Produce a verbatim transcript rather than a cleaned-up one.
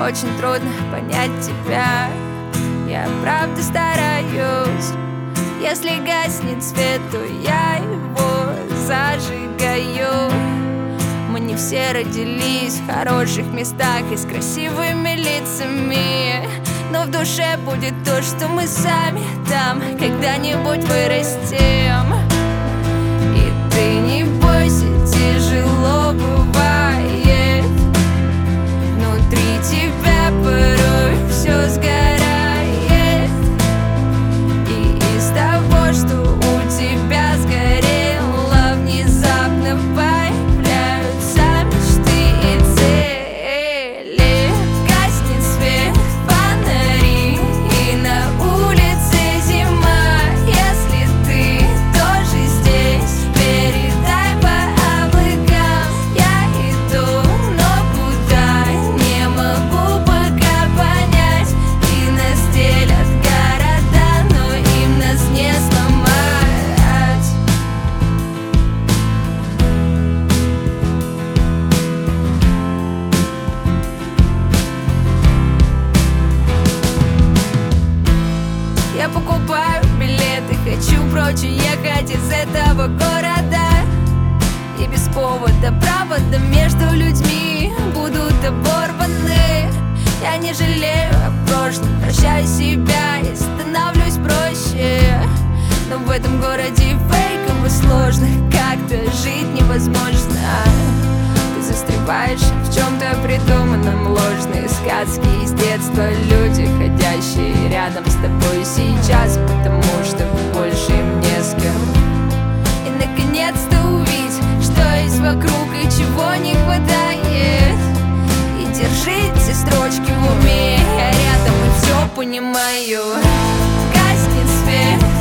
очень трудно понять тебя. Я правда стараюсь. Если гаснет свет, то я его зажигаю. Мы не все родились в хороших местах и с красивыми лицами, но в душе будет то, что мы сами там когда-нибудь вырастем. И ты не бойся, тяжело бывает. Внутри тебя порой все сгорает. И из того, что у тебя сгорело, внезапно появляются мечты и цели. Гаснет свет, фонари, и на улице зима. Если ты тоже здесь, передай по облакам. Я иду, но куда, не могу пока понять. И нас делят города, но им нас не сломать. Я покупаю билеты, хочу прочь уехать из этого города. И без повода провода между людьми будут оборваны. Я не жалею о прошлом, прощаю себя и становлюсь проще. Но в этом городе фейково сложно, как-то жить невозможно. Ты застреваешь в чем-то придуманном, ложные сказки из детства. Люди, ходящие рядом с тобой сейчас, потому что больше им не с кем. И наконец-то увидь, что есть вокруг и чего не хватает. И держи эти строчки в уме, я рядом и все понимаю. Гаснет свет,